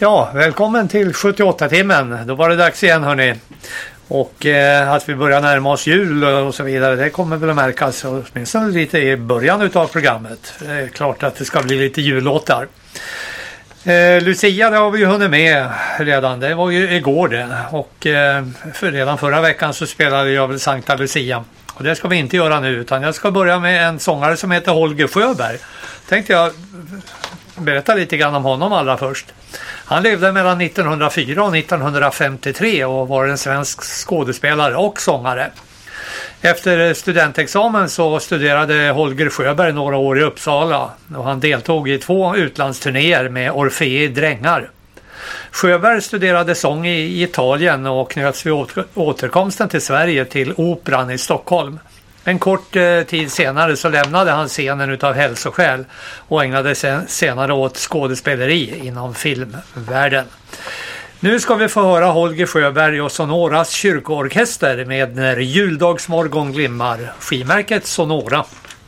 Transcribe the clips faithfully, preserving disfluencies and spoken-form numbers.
Ja, välkommen till sjuttioåtta-timmen. Då var det dags igen, hörni. Och eh, att vi börjar närma oss jul och så vidare, det kommer väl att märkas åtminstone lite i början av programmet. Det är klart att det ska bli lite jullåtar. Eh, Lucia, det har vi ju hunnit med redan. Det var ju igår det. Och eh, för redan förra veckan så spelade jag väl Sankta Lucia. Och det ska vi inte göra nu, utan jag ska börja med en sångare som heter Holger Sjöberg. Tänkte jag berätta lite grann om honom allra först. Han levde mellan nittonhundrafyra och nittonhundrafemtiotre och var en svensk skådespelare och sångare. Efter studentexamen så studerade Holger Sjöberg några år i Uppsala och han deltog i två utlandsturnéer med Orfei Drängar. Sjöberg studerade sång i Italien och knöts vid återkomsten till Sverige till Operan i Stockholm. En kort eh, tid senare så lämnade han scenen utav hälsoskäl och ägnade sig senare åt skådespeleri inom filmvärlden. Nu ska vi få höra Holger Sjöberg och Sonoras kyrkoorkester med När juldagsmorgon glimmar, skivmärket Sonora.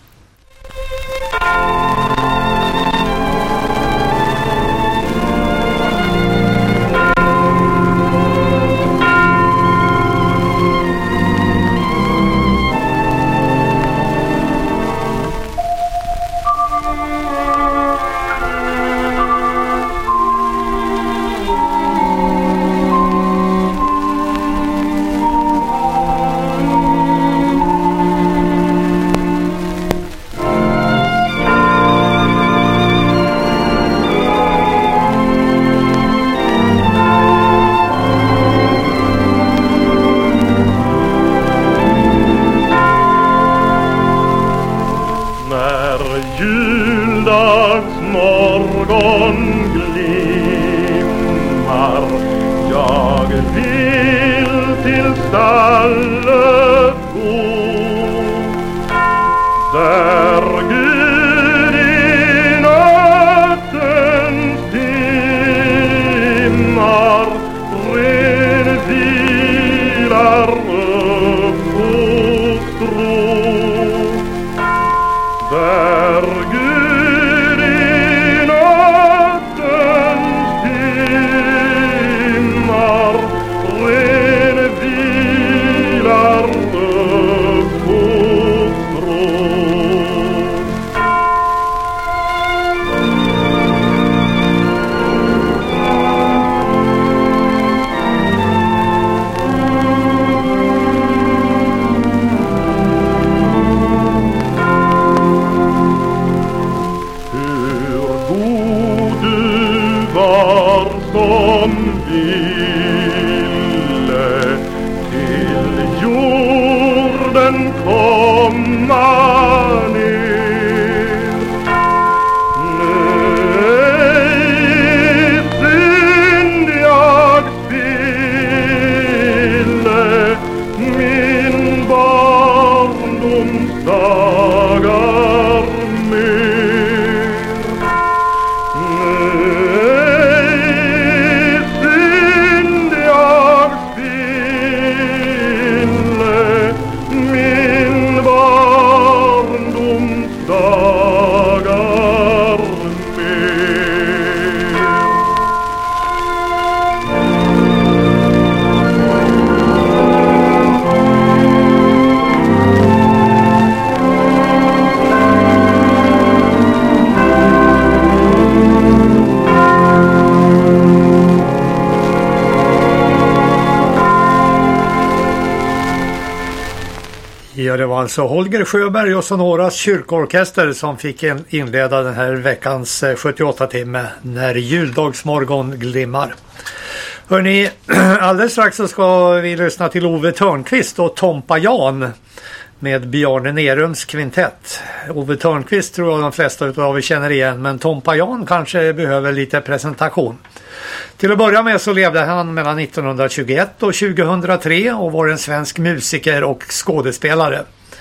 Ja, det var alltså Holger Sjöberg och Sonoras kyrkoorkester som fick inleda den här veckans sjuttioåtta-timme När juldagsmorgon glimmar. Hörrni, alldeles strax så ska vi lyssna till Ove Törnqvist och Tompa Jan med Bjarne Nerums kvintett. Ove Törnqvist tror jag de flesta av er känner igen, men Tompa Jan kanske behöver lite presentation. Till att börja med så levde han mellan nittonhundratjugoett och tjugohundratre och var en svensk musiker och skådespelare.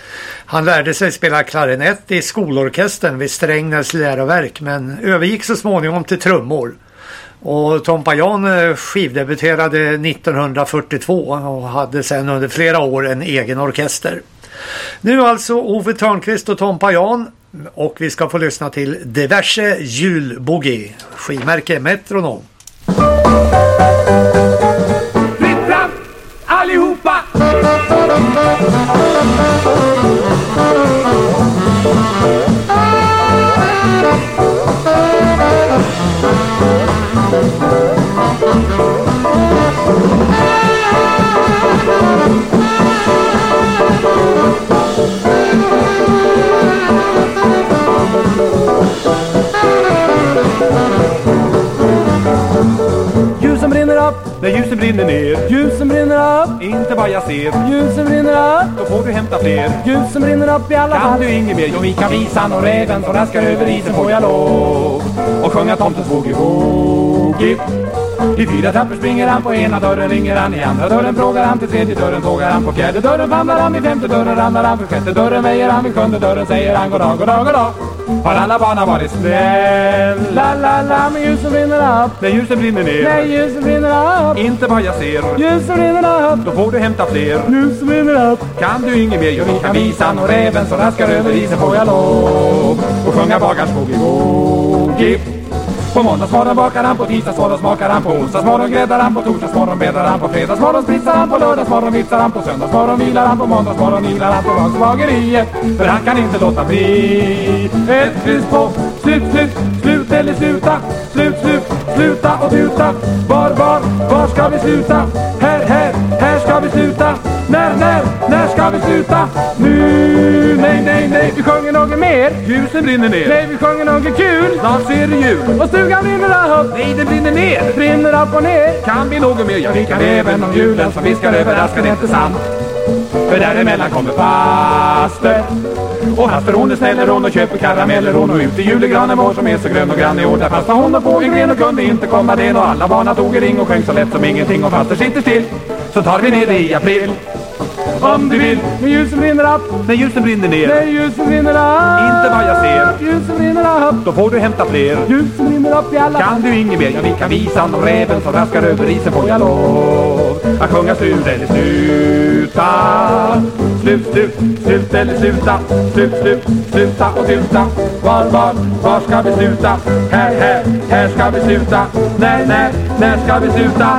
Han lärde sig spela klarinett i skolorkestern vid Strängnäs läroverk men övergick så småningom till trummor. Och Tompa Jan skivdebuterade nittonhundrafyrtiotvå och hade sedan under flera år en egen orkester. Nu alltså Ove Törnqvist och Tompa Jan, och vi ska få lyssna till diverse julboogie, skivmärke Metronom. Fritt fram, allihopa! Ljusen brinner upp, när ljusen brinner ner. Ljusen brinner upp, inte vad jag ser. Ljusen brinner upp, då får du hämta fler. Ljusen brinner upp i alla fall. Kan du inget mer? Jo, vi kan visan och räven som raskar över isen får jag lov. Och sjunga tomtens boogie-woogie. I fyra trappor springer han, på ena dörren ringer han, i andra dörren frågar han, till tredje dörren tågar han, på fjärde dörren famlar han, i femte dörren ramlar han, för sjätte dörren väjer han, vid sjunde dörren säger han goddag, goddag, goddag. Har alla barna varit snälla, la la, men ljusen brinner upp, när ljusen brinner ner. Nej, ljusen brinner upp, inte vad jag ser. Ljusen brinner upp, då får du hämta fler. Ljusen brinner upp, kan du inget mer? Jo, vi kan visan och räven som raskar över isen får jag lov. Och sjunga bagars boogie-woogie. På måndagsmorgon bakar han, på tisdagsmorgon smakar han, på onsdagsmorgon gräddar han, på torsdagsmorgon bäddar han, på fredagsmorgon spritsar han, på lördagsmorgon vitsar han, på söndagsmorgon vilar han, på måndagsmorgon vilar han på vagsvageriet. För han kan inte låta bli. Ett kryss på slut, slut, slut eller sluta, slut, slut, sluta och tuta. Var, var, var ska vi sluta? Här, här, här ska vi sluta. När, när, när ska vi sluta? Nu, nej, nej, nej, vi sjunger något mer. Ljusen brinner ner. Nej, vi sjunger något kul. Snart ser det jul. Och stugan brinner upp. Nej, den brinner ner. Brinner upp och ner. Kan vi något mer? Ja, vi kan även om julen som vi ska överraska, det är inte sant. För däremellan kommer faster. Och haster hon är snäller hon och köper karameller hon, och ut i julegranen vår som är så grön och grann i år. Där fastnar hon och på en gren och kunde inte komma den, och alla barna tog en ring och sjöng så lätt som ingenting, och faster sitter still. Så tar vi ner det i april. Om du vill, när ljusen brinner upp, när ljusen brinner ner. När ljusen brinner upp, inte vad jag ser. Ljusen brinner upp, då får du hämta fler. Ljusen brinner upp i alla. Kan du inget mer? Ja, vi kan visan och räven som raskar över isen får jag lov. Att sjunga slut eller sluta. Slut, slut, slut eller sluta. Slut, slut, sluta och tuta. Var, var, var ska vi sluta? Här, här, här ska vi sluta. När, när, när ska vi sluta?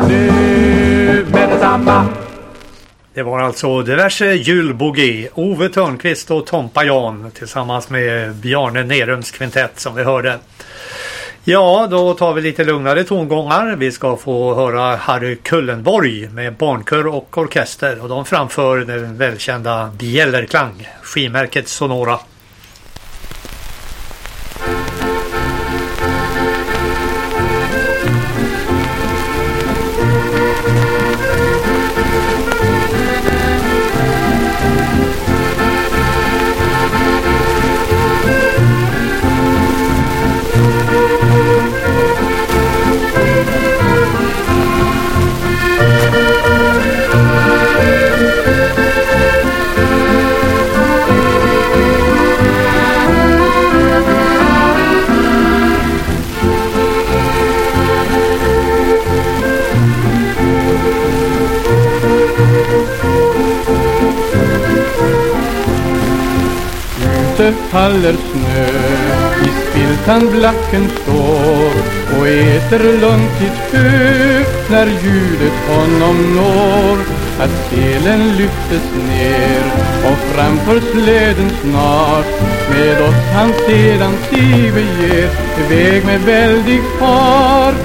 Nu med detsamma. Det var alltså diverse julboogie, Ove Törnqvist och Tompa Jan tillsammans med Bjarne Nerums kvintett som vi hörde. Ja, då tar vi lite lugnare tongångar. Vi ska få höra Harry Kullenborg med barnkör och orkester, och de framför den välkända Bjällerklang, skivmärket Sonora. Ute faller snö, i spiltan blacken står och äter lugnt sitt hö när ljudet honom når. Att selen lyftes ner och framför släden snart, med oss han sedan sig beger iväg med väldig fart.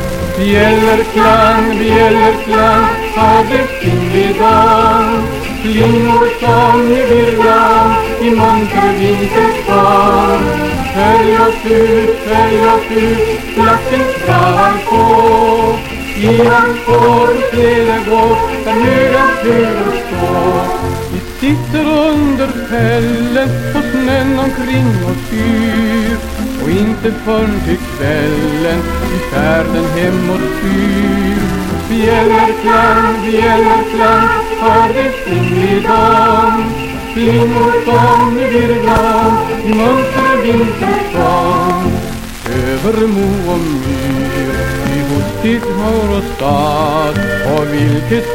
Bjällerklang, bjällerklang, har det kinglig dag. Klingor som i virran i munter vinterstad. Följ oss ut, följ oss ut, blacken skall på. I hans spår släden går, där höga flyger står. Vi sitter under fällen och snön omkring oss yr, och inte förrän till kvällen i färden hemåt styr. Bjällerklang, bjällerklang, har det kinglig dag. Klingor som i virran i munter vintersång. Över mo och myr, i hostigt mor och stad, och vilket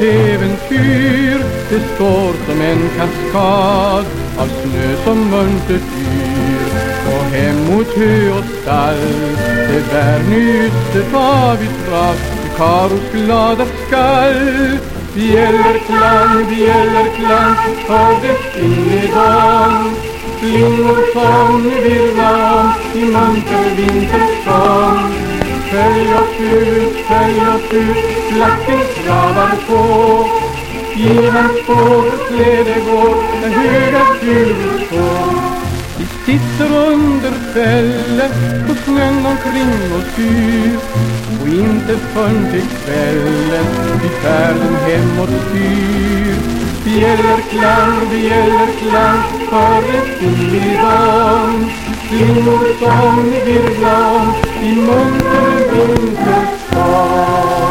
äventyr, det står som en kaskad av snö som munter yr. Och hem mot hö och stall, det bär nyster av i trapp, Karos glada skall. Bjällerklang, bjällerklang, hördes in i dagen. Flingor som virvlar om i munter vintersång. Följ oss ut, följ oss ut, flacken travar på. I hans fågelsläde går en höga fjul på. Vi sitter under fällen på snön omkring oss styr. Och inte förrän till kvällen vi färden hemåt styr. Bjällerklang, bjällerklang, hördes in i dagen. Flingor som virvlar om i munter vintersång.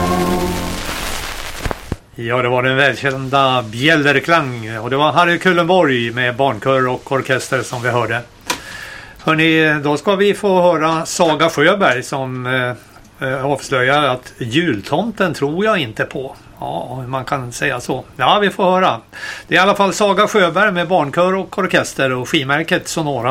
Ja, det var den välkända Bjällerklang och det var Harry Kullenborg med barnkör och orkester som vi hörde. Hörrni, då ska vi få höra Saga Sjöberg som eh, avslöjar att jultomten tror jag inte på. Ja, man kan säga så. Ja, vi får höra. Det är i alla fall Saga Sjöberg med barnkör och orkester och skivmärket Sonora.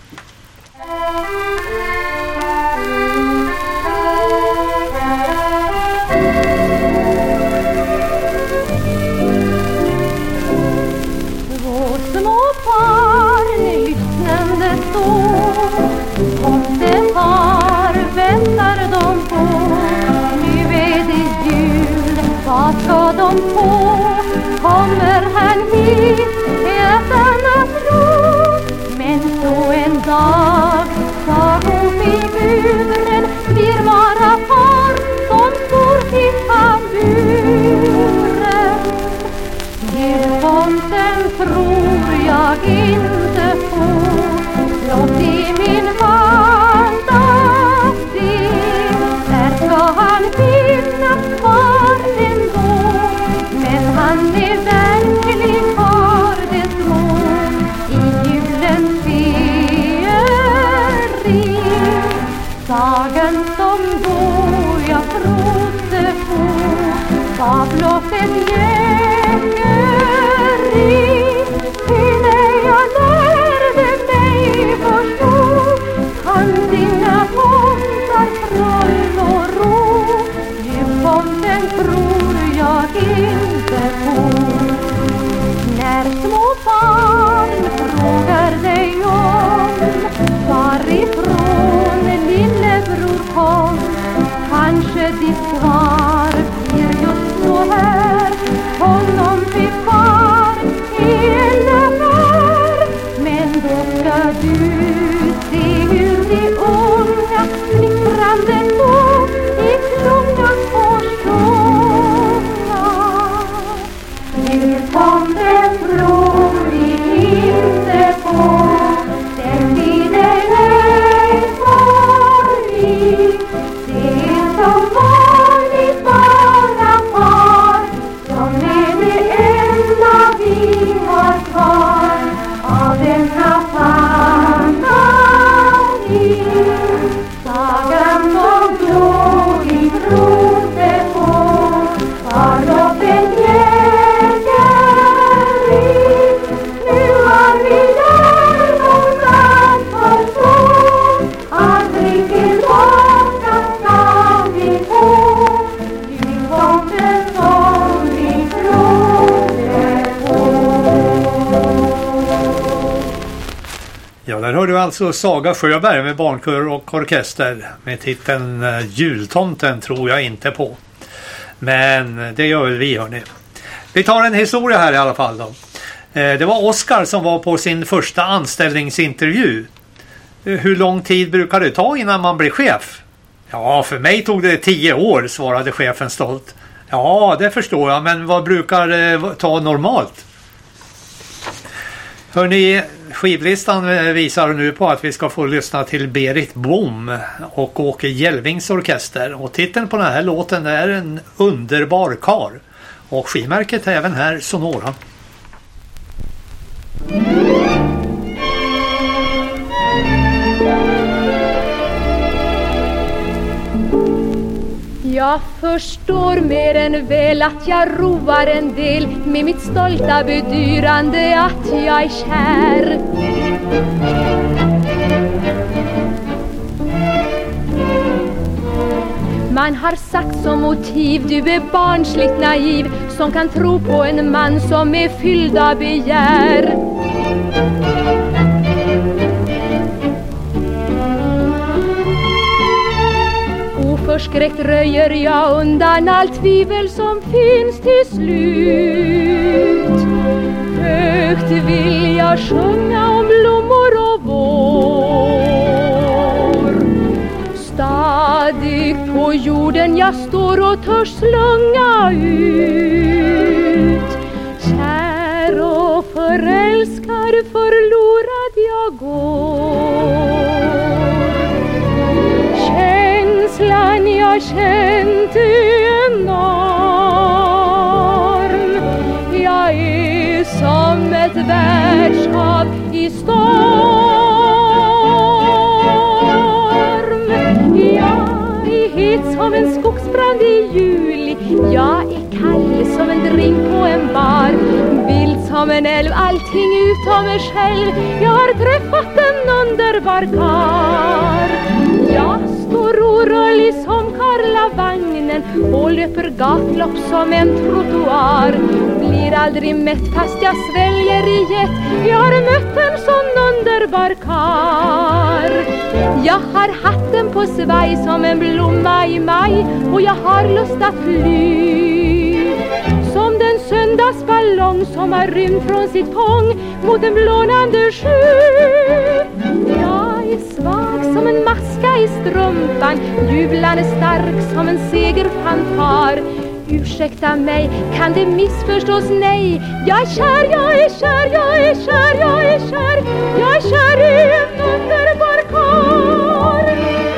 Vad ska de få? Kommer han hit utan att tro? Men så en dag sagofiguren blir bara far som står till tamburen. Jultomten tror jag inte på, blott i min fantasi. Där ska han finna kvar ändå, men han är verklig för det små i julens feeri. Sagan som då jag trodde på var blott en jägeri. Till när jag lärde mig förstå fanns inga tomtar, troll och ro. Jultomten tror jag inte på. När små barn frågar dig om varifrån lillebror kom, kanske ditt svar blir just så här: honom fick far i en affär. Men då ska du se hur de unga fnittrande gå i klungan och sjunga. Jultomten tror vi inte på, den tiden är förbi. Det är som vanligt bara far som är det enda vi har kvar av denna fantasi. Sagan som då vi trodde på var blott en jägeri. Nu har vi lärt oss att förstå, aldrig tillbaka ska vi få. Jultomten som vi trodde på. Ja, där hör du alltså Saga Sjöberg med barnkör och orkester med titeln eh, Jultomten tror jag inte på. Men det gör väl vi, hörni. Vi tar en historia här i alla fall då. Eh, det var Oskar som var på sin första anställningsintervju. Eh, hur lång tid brukar det ta innan man blir chef? Ja, för mig tog det tio år, svarade chefen stolt. Ja, det förstår jag, men vad brukar det ta normalt? Hörrni, skivlistan visar nu på att vi ska få lyssna till Berit Blom och Åke Jelvings orkester. Och titeln på den här låten är En underbar kar. Och skivmärket är även här Sonora. Jag förstår mer än väl att jag roar en del med mitt stolta bedyrande att jag är kär. Man har sagt som motiv, du är barnsligt naiv, som kan tro på en man som är fylld av begär. Oförskräckt röjer jag undan allt tvivel som finns till slut. Högt vill jag sjunga om blommor och vår. Stadigt på jorden jag står och törs slunga ut. Kär och förälskad, förlorad jag går. Känslan jag känt är enorm. Jag är som ett världshav i storm. Jag är het som en skogsbrand i juli. Jag är kall som en drink på en bar. Vild som en älv, allting utom mig själv. Jag har träffat en underbar kar. Jag står orörlig som Karlavagnen och löper gatlopp som en trottoar. Blir aldrig mätt fast jag sväljer i jet. Jag har mött en sån underbar kar. Jag har hatten på svaj som en blomma i maj. Och jag har lust att fly som den söndagsballong som har rymt från sitt fång mot en blånande sky. Jag är svag som en maska i strumpan, jublande stark som en segerfanfar. Ursäkta mig, kan det missförstås? Nej, jag är kär, jag är kär, jag är kär, jag är kär. Jag är kär i en underbar kar.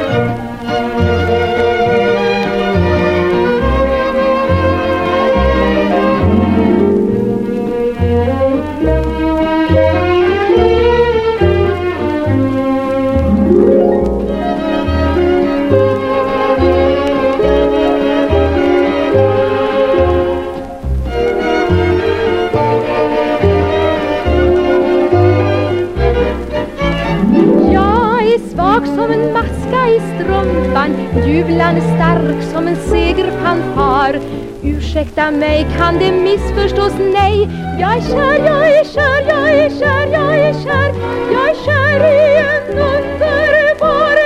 Som en maska i strumpan, jublande stark som en segerfanfar. Ursäkta mig, kan det missförstås? Nej, jag är kär, jag är kär, jag är kär, jag är kär. Jag är kär i en underbar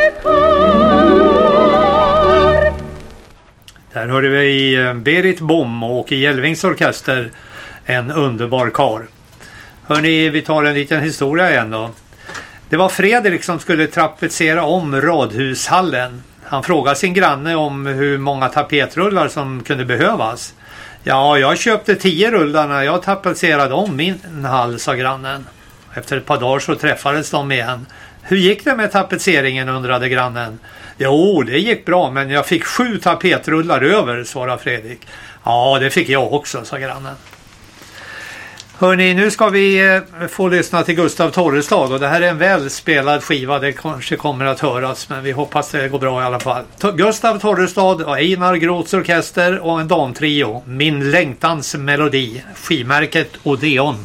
kar. Där hörde vi Berit Bom och Åke Jelvings orkester, En underbar kar. Hörrni, vi tar en liten historia igen då. Det var Fredrik som skulle tapetsera om radhushallen. Han frågade sin granne om hur många tapetrullar som kunde behövas. Ja, jag köpte tio rullar när jag tapetserade om min hall, sa grannen. Efter ett par dagar så träffades de igen. Hur gick det med tapetseringen, undrade grannen. Jo, det gick bra, men jag fick sju tapetrullar över, svarade Fredrik. Ja, det fick jag också, sa grannen. Hörrni, nu ska vi eh, få lyssna till Gustav Torrestad, och det här är en välspelad skiva, det kanske kommer att höras, men vi hoppas det går bra i alla fall. T- Gustav Torrestad och Einar Groths orkester och en damtrio, Min längtans melodi, skivmärket Odeon.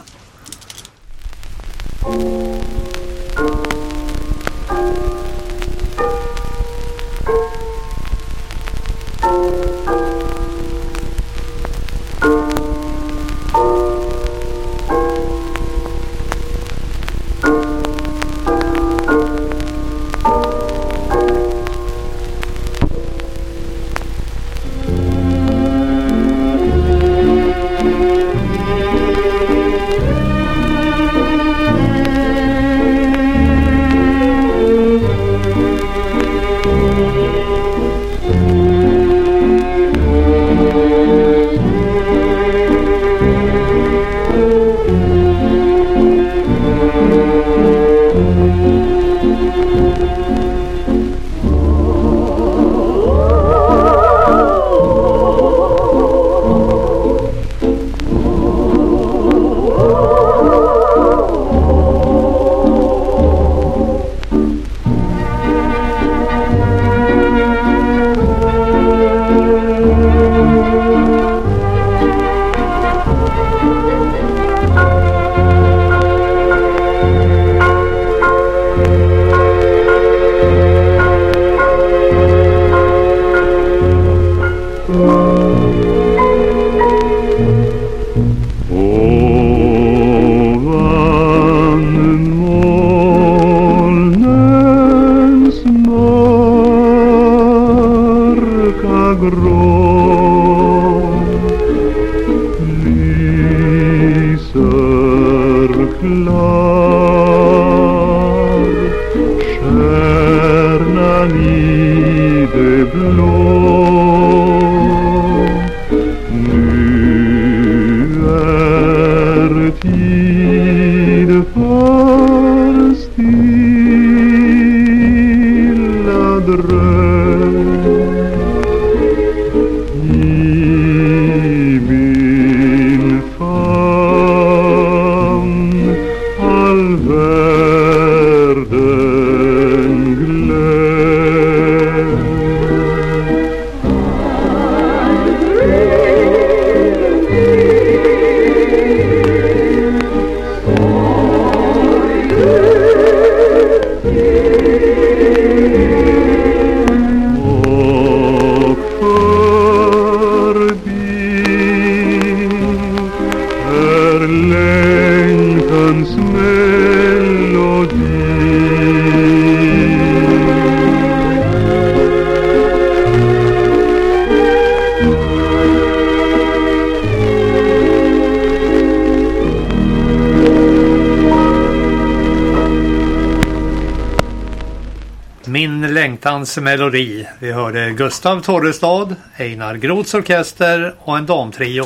Min längtans melodi. Vi hörde Gustav Torrestad, Einar Groths orkester och en damtrio.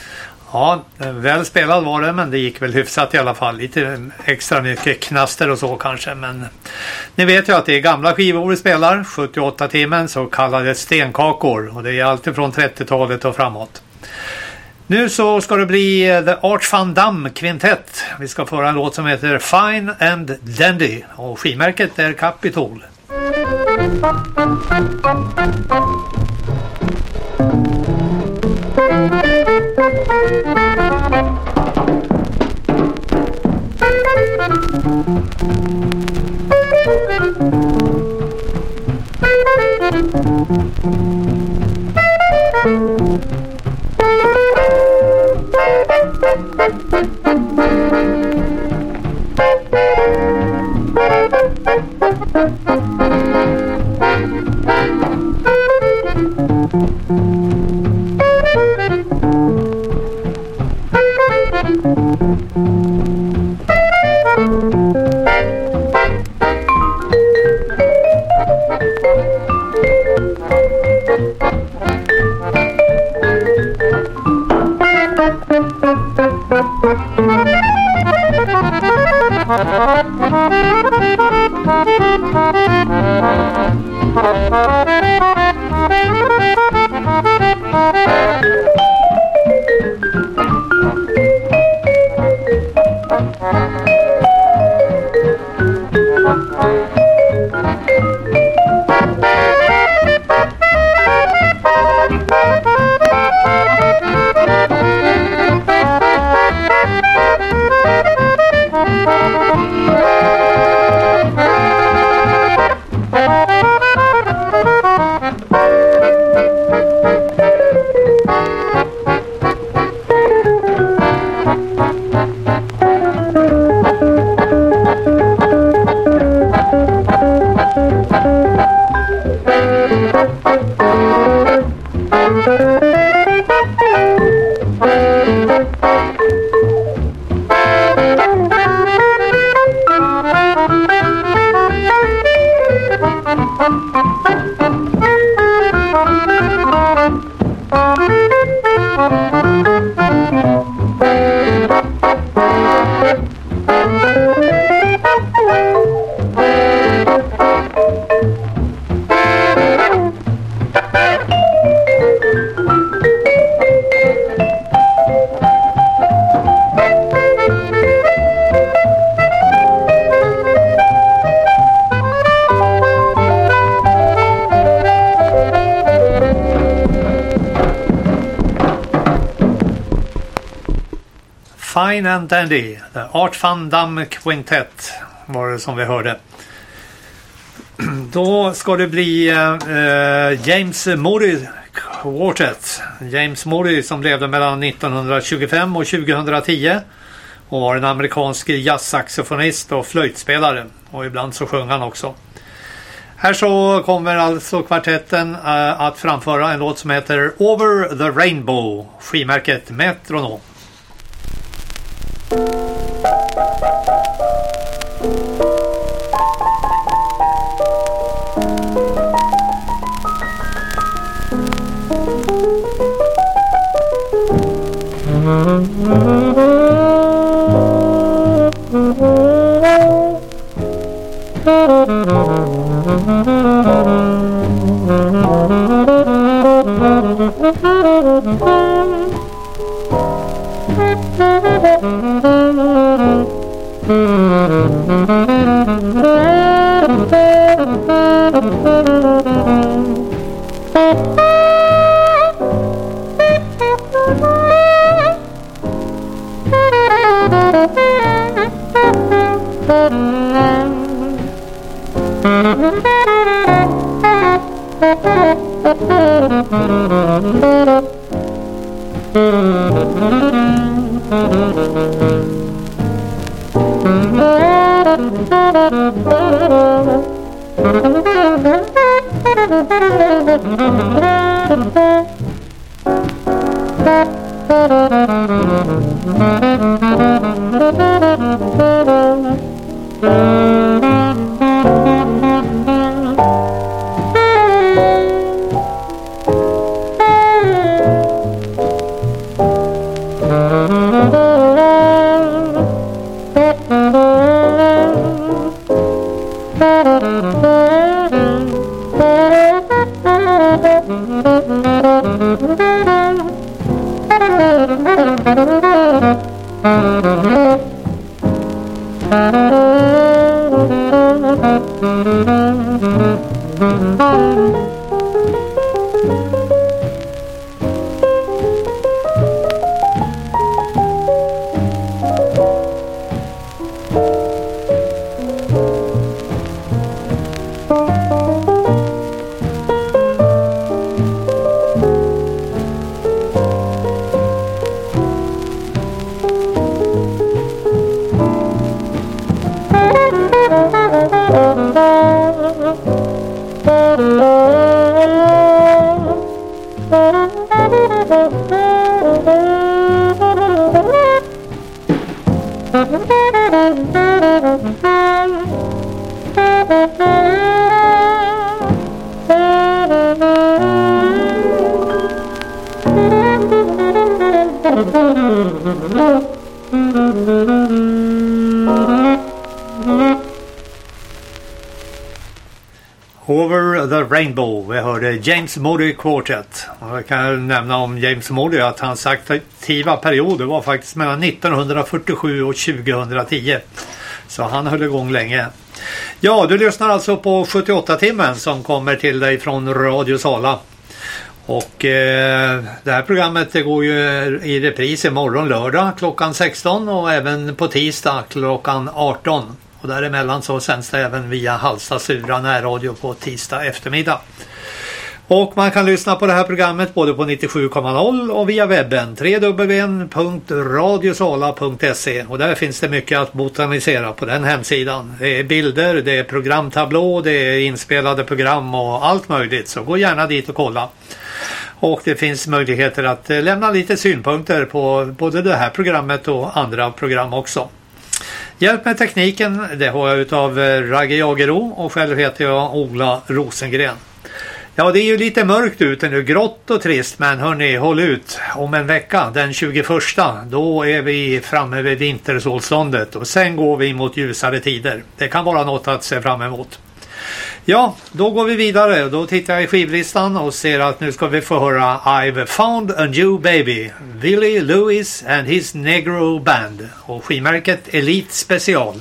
Ja, väl spelad var det, men det gick väl hyfsat i alla fall. Lite extra mycket knaster och så kanske, men ni vet ju att det är gamla skivor vi spelar. sjuttioåtta timmen, så kallade stenkakor, och det är alltid från trettiotalet och framåt. Nu så ska det bli The Arch Van Damme kvintett. Vi ska föra en låt som heter Fine and Dandy, och skivmärket är Capitol. Fine and Dandy, The Arch Van Damme Quintet var det som vi hörde. Då ska det bli uh, James Murray Quartet. James Moody som levde mellan nittonhundratjugofem och tjugohundratio och var en amerikansk jazzsaxofonist och flöjtspelare. Och ibland så sjöng han också. Här så kommer alltså kvartetten äh, att framföra en låt som heter Over the Rainbow, skivmärket Metronom. Over the Rainbow. Vi hörde James Moody Quartet. Och jag kan nämna om James Moody att hans aktiva perioder var faktiskt mellan nittonhundrafyrtiosju och tjugohundratio. Så han höll igång länge. Ja, du lyssnar alltså på sjuttioåtta-timmen som kommer till dig från Radio Sala. Och eh, det här programmet det går ju i repris imorgon lördag klockan sexton och även på tisdag klockan arton. Och däremellan så sänds det även via Halsta Sura närradio på tisdag eftermiddag. Och man kan lyssna på det här programmet både på nittiosju komma noll och via webben w w w punkt radiosala punkt se. Och där finns det mycket att botanisera på den hemsidan. Det är bilder, det är programtablå, det är inspelade program och allt möjligt. Så gå gärna dit och kolla. Och det finns möjligheter att lämna lite synpunkter på både det här programmet och andra program också. Hjälp med tekniken, det har jag utav Ragge Jagero och själv heter jag Ola Rosengren. Ja, det är ju lite mörkt ute nu, grått och trist, men hörni, håll ut. Om en vecka, den tjugoförsta, då är vi framme vid vintersolståndet och sen går vi mot ljusare tider. Det kan vara något att se fram emot. Ja, då går vi vidare. Då tittar jag i skivlistan och ser att nu ska vi få höra I've found a new baby, Willie Lewis and his Negro Band och skivmärket Elite Special.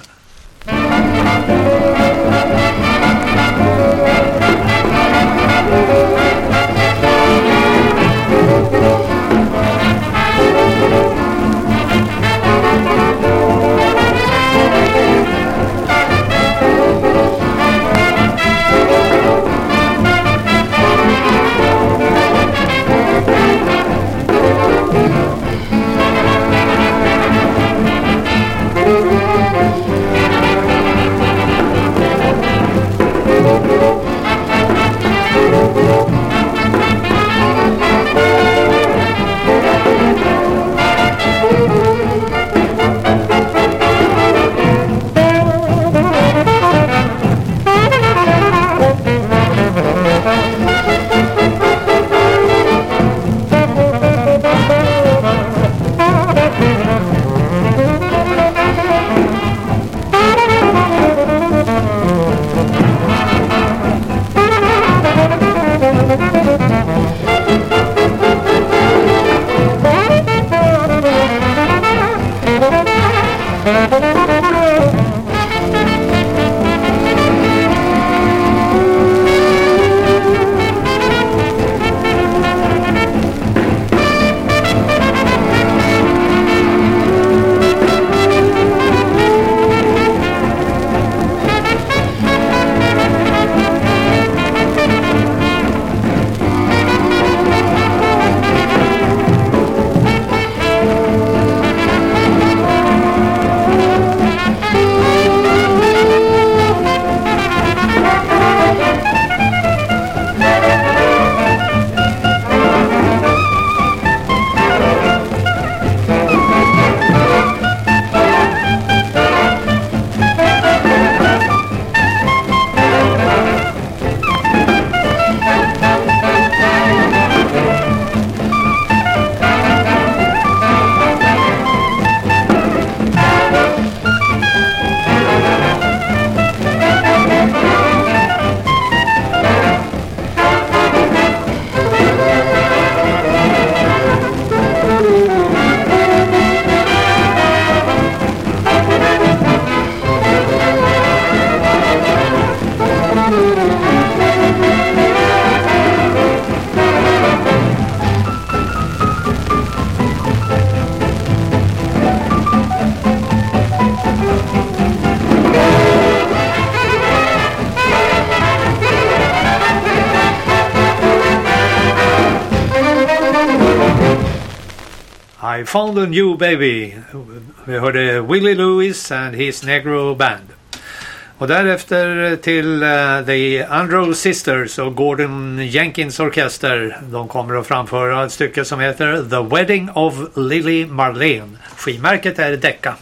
I found a new baby. Vi hörde Willie Lewis and his Negro Band. Och därefter till uh, The Andrew Sisters och Gordon Jenkins Orkester. De kommer att framföra ett stycke som heter The Wedding of Lily Marlene. Skivmärket är Decca.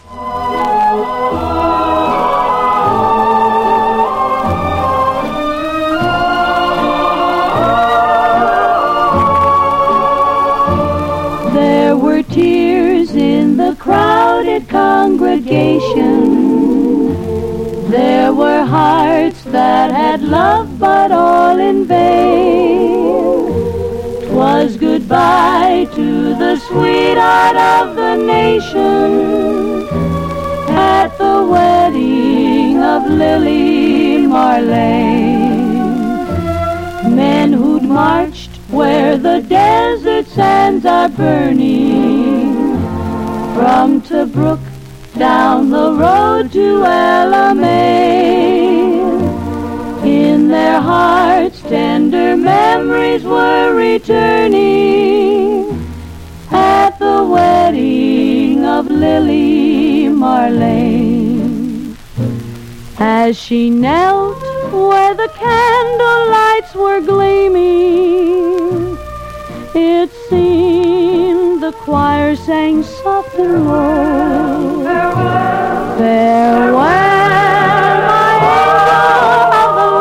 There were tears in the crowded congregation. There were hearts that had loved but all in vain. 'Twas goodbye to the sweetheart of the nation at the wedding of Lily Marlene. Men who'd marched where the desert sands are burning, from Tobruk down the road to Alamein. In their hearts tender memories were returning at the wedding of Lily Marlene. As she knelt where the candle lights were gleaming, it seemed the choir sang soft and low. Farewell, farewell, my angel of the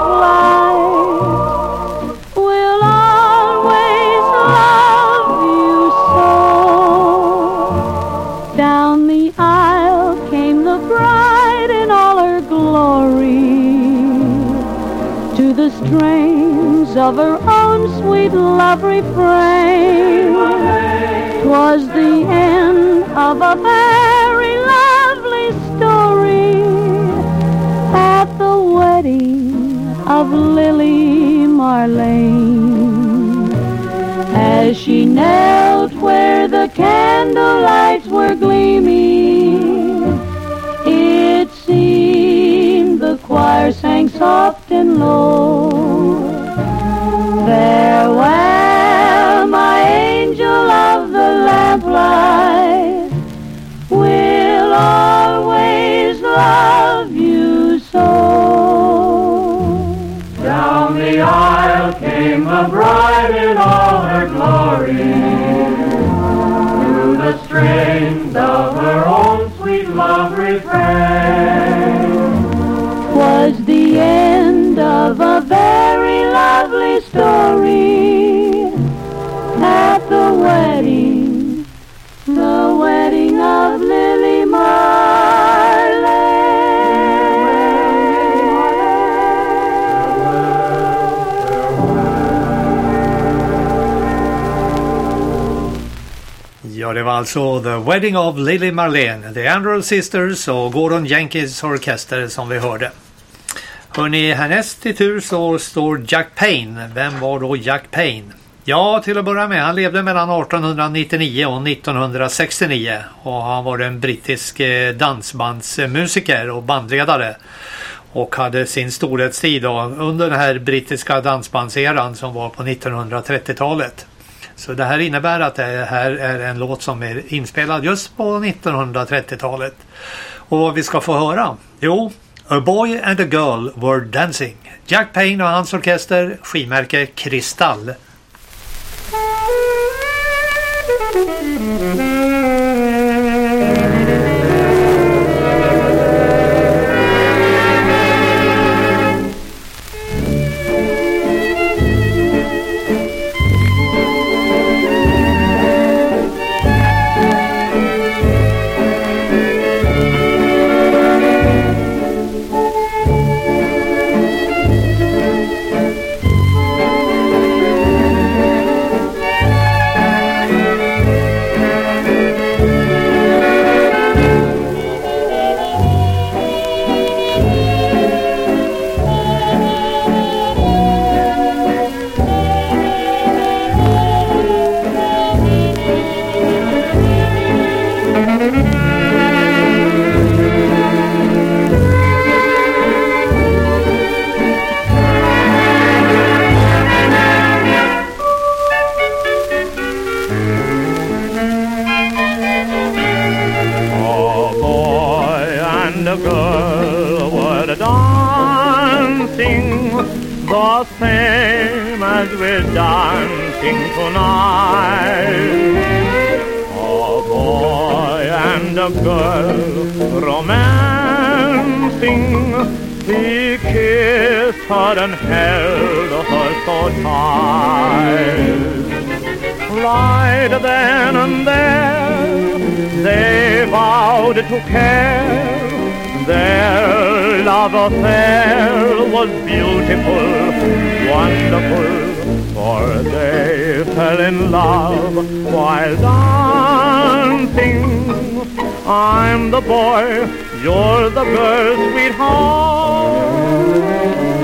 lamplight, we'll always love you so. Down the aisle came the bride in all her glory, to the strains of her own sweet love refrain. 'Twas the end of a very lovely story at the wedding of Lily Marlene. As she knelt where the candle lights were gleaming, it seemed the choir sang soft and low. Farewell, my angel of the lamplight, we'll always love you so. Down the aisle came the bride in all her glory, through the strains of her own sweet love refrain. 'Twas the end of a very lovely story at the wedding, the wedding of Lily Marlene. Ja, det var alltså The Wedding of Lily Marlene, The Andrew Sisters och Gordon Jenkins Orkester som vi hörde. Hörrni, härnäst i tur så står Jack Payne. Vem var då Jack Payne? Ja, till att börja med, han levde mellan arton nittionio och nittonhundrasextionio och han var en brittisk dansbandsmusiker och bandledare och hade sin storhetstid då, under den här brittiska dansbandseran som var på nittonhundratrettiotalet. Så det här innebär att det här är en låt som är inspelad just på nittonhundratrettiotalet. Och vad vi ska få höra? Jo, A Boy and a Girl Were Dancing. Jack Payne och hans orkester, skivmärke Kristall. the same as we're dancing tonight. A boy and a girl romancing, he kissed her and held her so tight. Right then and there, they vowed to care. Their love affair was beautiful, wonderful, for they fell in love while dancing. I'm the boy, you're the girl, sweetheart.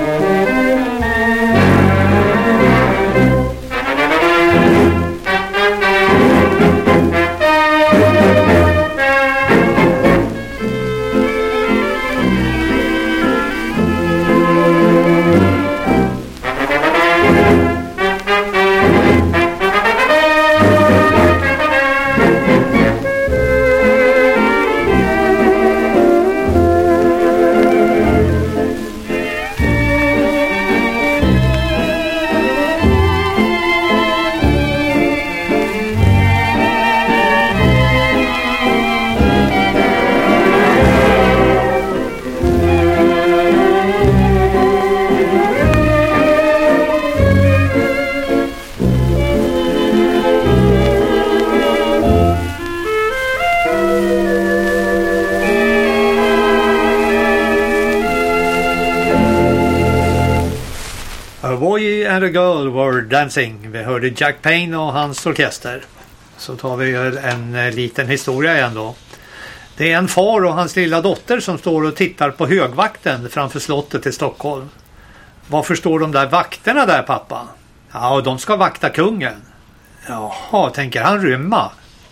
A boy and a girl were dancing. Vi hörde Jack Payne och hans orkester. Så tar vi en, en liten historia igen då. Det är en far och hans lilla dotter som står och tittar på högvakten framför slottet i Stockholm. Varför står de där vakterna där, pappa? Ja, de ska vakta kungen. Jaha, tänker han rymma?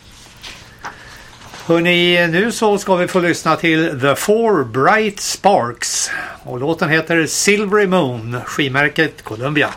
Hörrni, nu så ska vi få lyssna till The Four Bright Sparks. Och låten heter Silvery Moon, skivmärket Columbia.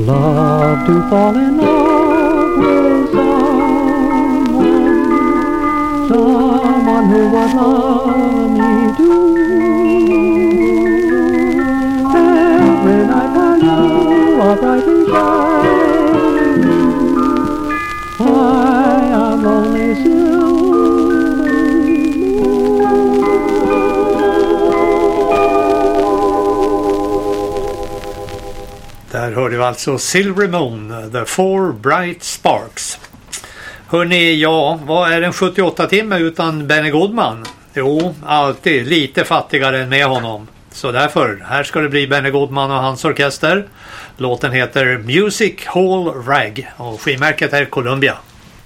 love to fall in love with someone, someone who would love me too. Every night while you are bright and shining, I am lonely silver. Där hörde vi alltså Silver Moon, The Four Bright Sparks. Hörrni, ja, vad är en sjuttioåtta timme utan Benny Goodman? Jo, alltid lite fattigare än med honom. Så därför, här ska det bli Benny Goodman och hans orkester. Låten heter Music Hall Rag och skivmärket är Columbia.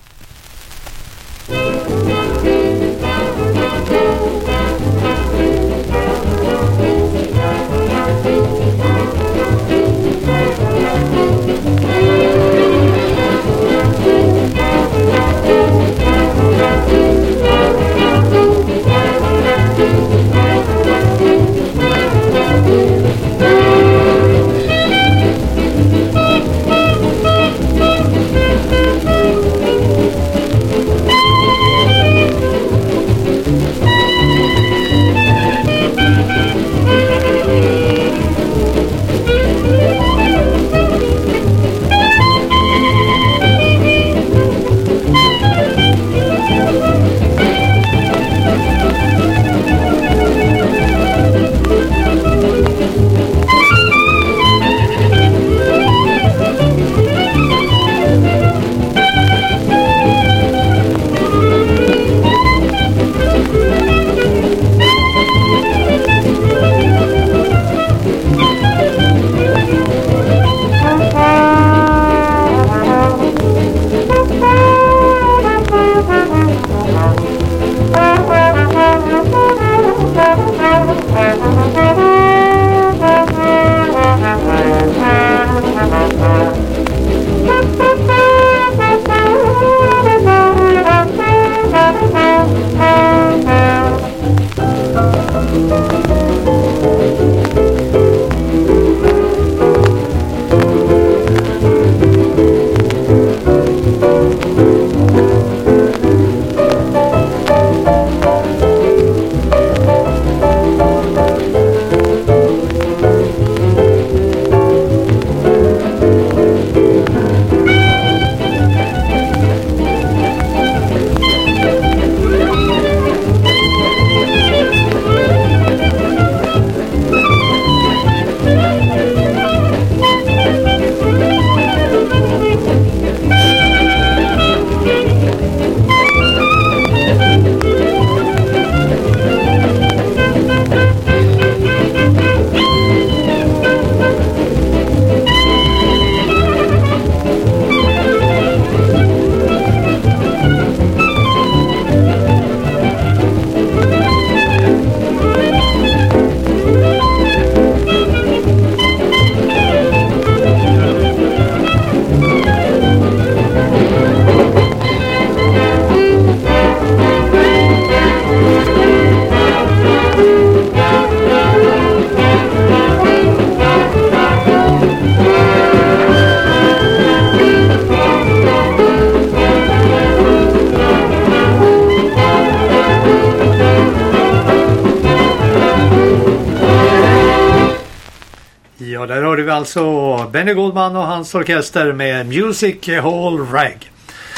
Där hörde vi alltså Benny Goodman och hans orkester med Music Hall Rag.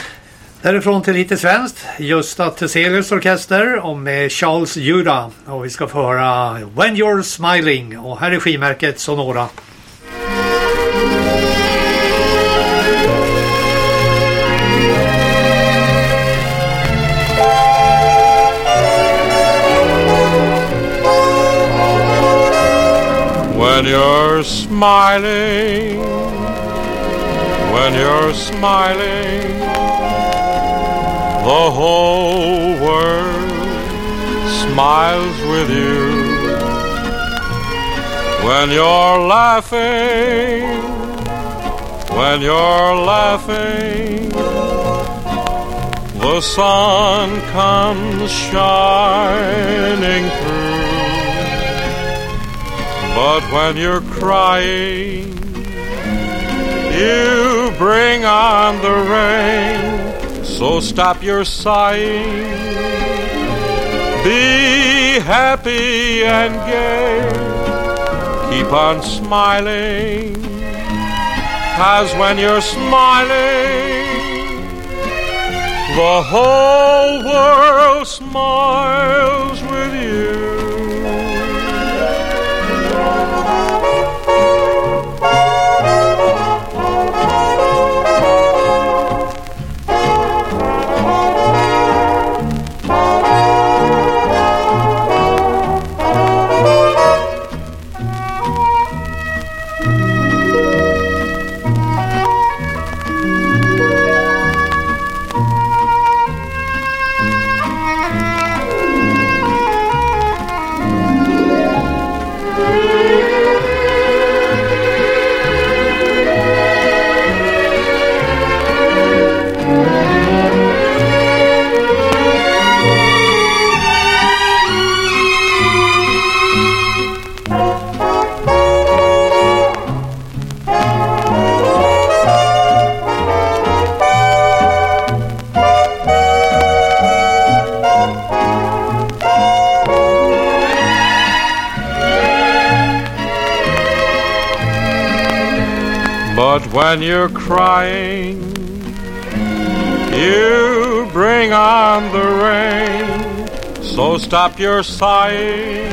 Därifrån till lite svenskt, Gösta Theselius orkester och med Charles Juda. Och vi ska få höra When You're Smiling och här är skivmärket Sonora. When you're smiling, when you're smiling, the whole world smiles with you. When you're laughing, when you're laughing, the sun comes shining through. But when you're crying, You bring on the rain, so stop your sighing. Be happy and gay, keep on smiling, 'cause when you're smiling, the whole world smiles with you. But when you're crying, you bring on the rain, so stop your sighing.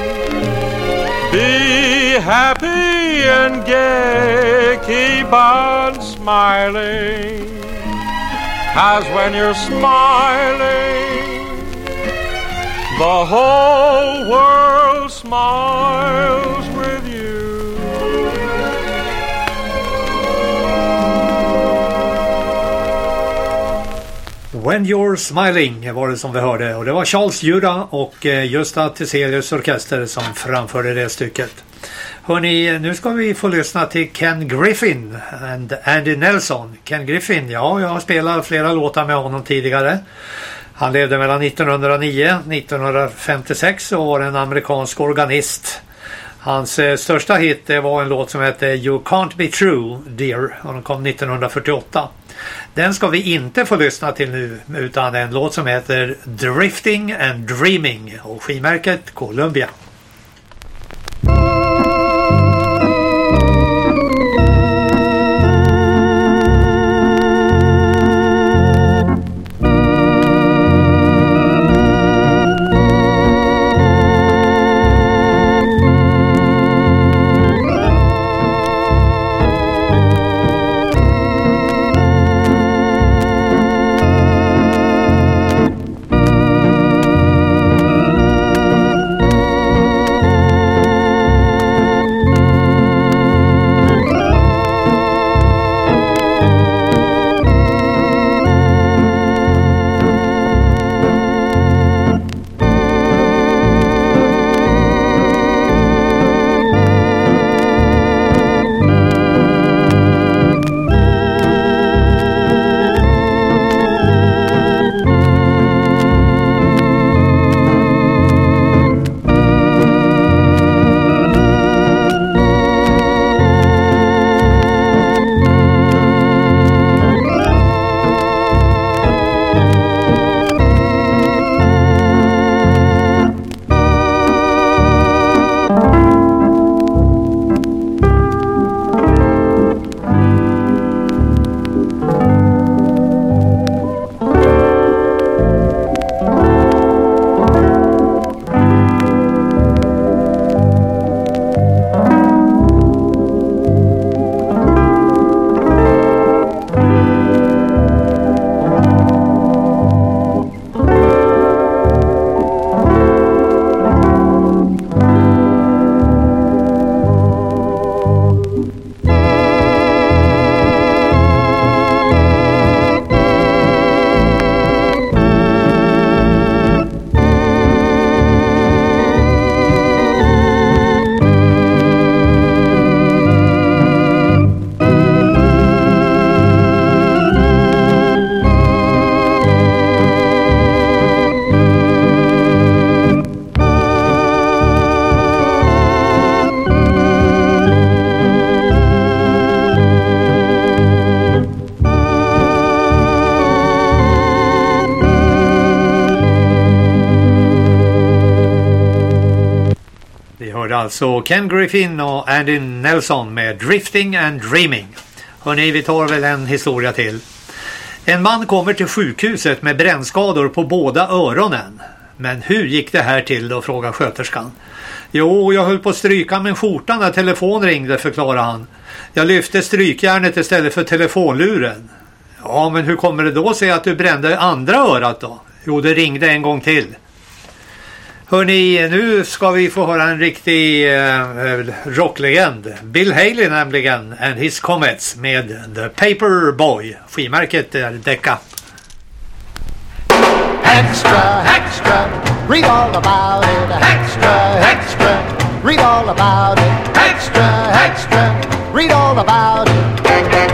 Be happy and gay, keep on smiling, 'cause when you're smiling, the whole world smiles with you. When You're Smiling var det som vi hörde, och det var Charles Jura och Gösta Theselius orkester som framförde det stycket. Hörrni, nu ska vi få lyssna till Ken Griffin and Andy Nelson. Ken Griffin, ja, jag har spelat flera låtar med honom tidigare. Han levde mellan nittonhundranio och nittonhundrafemtiosex och var en amerikansk organist. Hans eh, största hit var en låt som hette You Can't Be True, Dear, och den kom nittonhundrafyrtioåtta. Den ska vi inte få lyssna till nu, utan en låt som heter Drifting and Dreaming och skivmärket Columbia. Thank alltså Ken Griffin och Andy Nelson med Drifting and Dreaming. Hörrni, vi tar väl en historia till. En man kommer till sjukhuset med brännskador på båda öronen. Men hur gick det här till då, frågar sköterskan. Jo, jag höll på att stryka min skjorta när telefon ringde, förklarar han. Jag lyfte strykjärnet istället för telefonluren. Ja, men hur kommer det då sig att du brände andra örat då? Jo, det ringde en gång till. Hörrni, nu ska vi få höra en riktig eh, rocklegend. Bill Haley nämligen, and his Comets med The Paper Boy. Skimärket är Decca. Extra, extra, read all about it. Extra, extra, read all about it. Extra, extra, read all about it.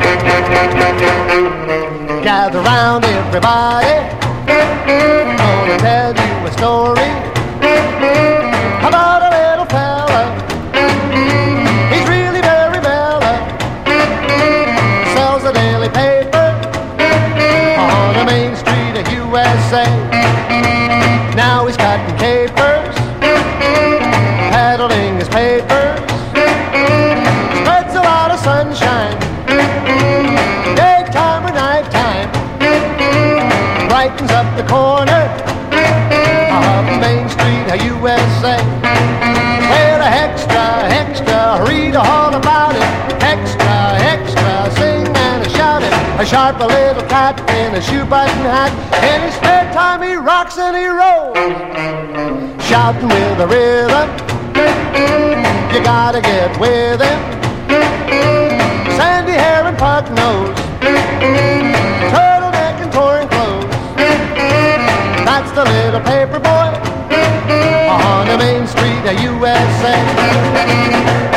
Gather round everybody, gonna tell you a story about a little fella. He's really very mellow. Sells a daily paper on the main street of U S A. Now he's cutting capers, peddling his papers. Spreads a lot of sunshine, daytime or nighttime. Brightens up the corner of the main street of U S A. Well, extra, extra, read all about it. Extra, extra, sing and shout it. A sharp little cat in a shoe button hat. In his spare time he rocks and he rolls, shouting with a rhythm. You gotta get with him. Sandy hair and pug nose, turtleneck and torn clothes. That's the little paper boy on the main street of U S A.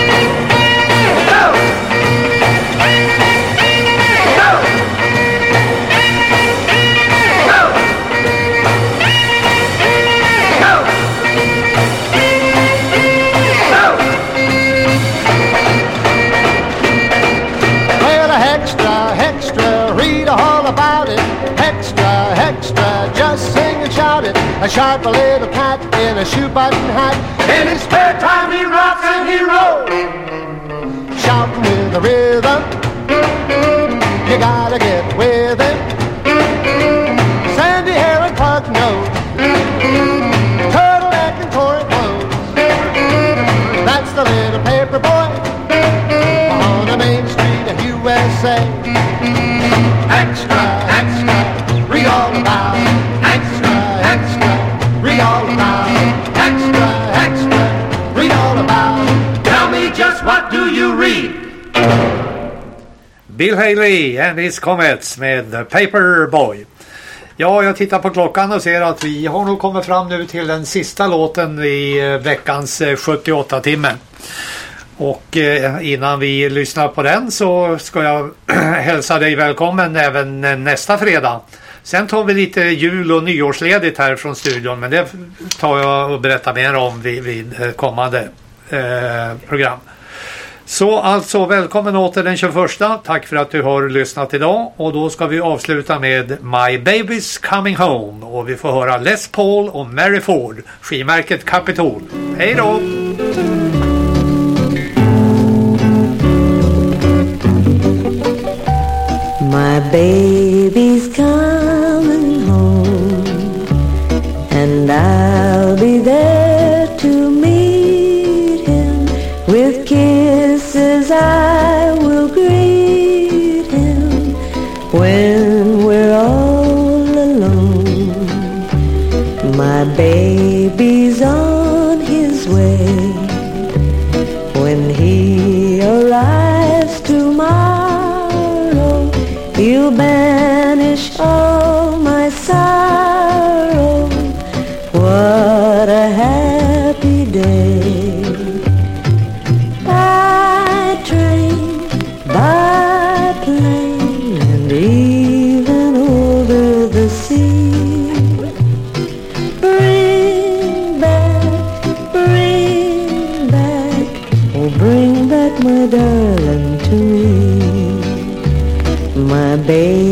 A sharp little cat in a shoe button hat. In his spare time he rocks and he rolls, shouting with a rhythm. You gotta get with him. Sandy hair and pug nose, turtleneck and torn clothes. That's the little paper boy on the main street of U S A. Extra, extra, read all about it. Extra, extra, read all about it. Extra, extra, read all about it. Tell me just what do you read? Bill Haley and his Comets med The Paper Boy. Ja, jag tittar på klockan och ser att vi har nog kommit fram nu till den sista låten i veckans sjuttioåtta timme. Och eh, innan vi lyssnar på den så ska jag hälsa dig välkommen även nästa fredag. Sen tar vi lite jul- och nyårsledigt här från studion, men det tar jag och berättar mer om vid, vid kommande eh, program. Så alltså välkommen åter den tjugoförsta. Tack för att du har lyssnat idag. Och då ska vi avsluta med My Baby's Coming Home. Och vi får höra Les Paul och Mary Ford. Skimärket Capitol. Hej då! My baby's coming home, and I'll be there to meet him. With kisses I will greet him when we're all alone. My baby's on his way. When he arrives tomorrow, he'll banish all my sorrow. What a happy day. By train, by plane, and even over the sea. Bring back, bring back, oh bring back my darling to me. My baby